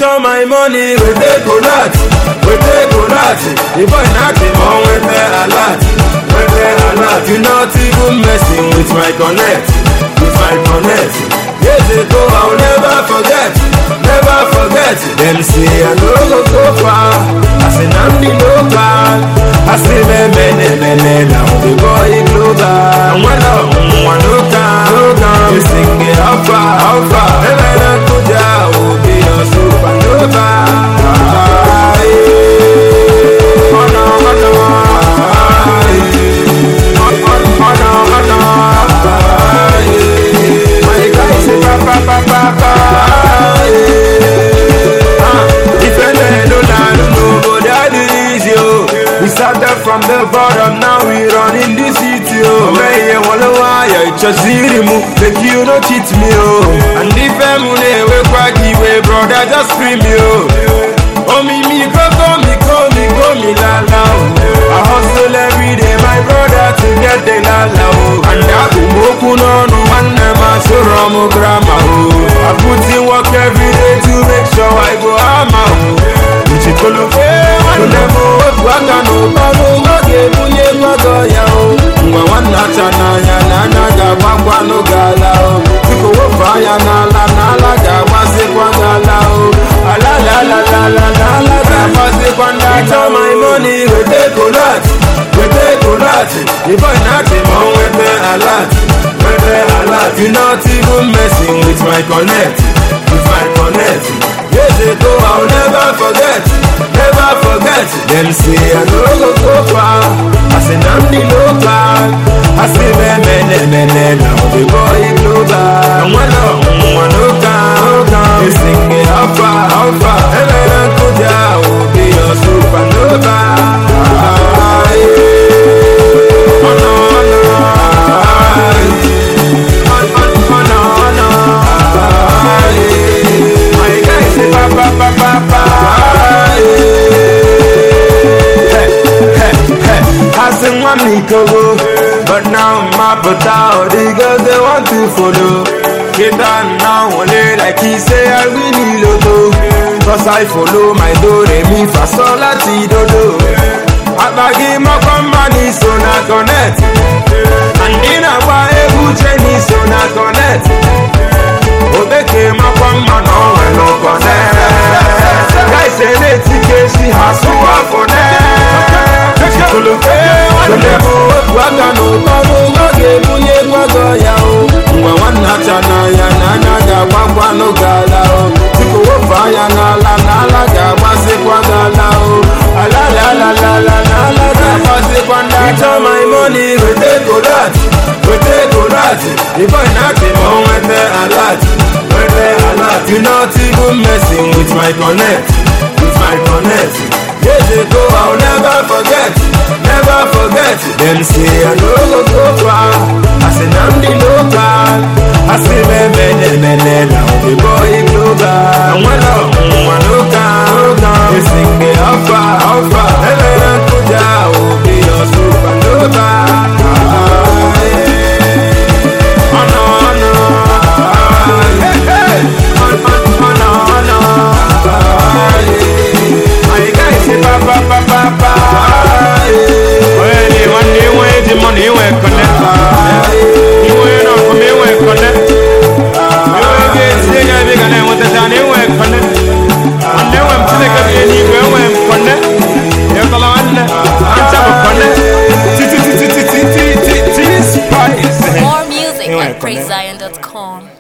all my money, we take a lot. The boy not the one with the alert. You not even messing with my connect. Years ago I'll never forget. Them say I no go far. I say I'm the local. I say me now the boy global. One no can. You sing it how far. Never could ya be a supernova. From the bottom, now we run in the city, oh. May you wanna why I just see the move, make you no cheat me, oh. And if I'm we quacky way, brother, just scream me, oh. Oh, me, go, me, la, la, oh. I hustle every day, my brother, to get the la, la, oh. And I go moku no, one never so ramo grandma, oh. I put in work every day to make sure I go ama, oh. It's all my money, we take a lot. The boy not the one with the alert. You not even messing with my connect. Years ago I'll never forget. Them say I no go far. I say I'm the local. I say me now the boy global. One no can. You sing it how far. Never could ya be a supernova. But now my potato, the girls they want to follow. Get down now, only like he say I really loto. Cause I follow my do, re mi fa sol la ti do do. Abagi mo company so na connect. And in a wa ebu cheni so na connect. Obeke mo company no connect. Guys say they tike she has to connect. It's all my money, we take a lot. The boy not the one with the alert. You not even messing with my connect. Years ago I'll never forget. Them say I no go far. I say I'm the local. I say me now the boy global. One no can. You sing it how far. Never could ya be a supernova. Money we connect. You ain't not for me we connect. You get sick of it and with the Danny we connect. And then when sick of it we connect. You call on More music at PraiseZion.com.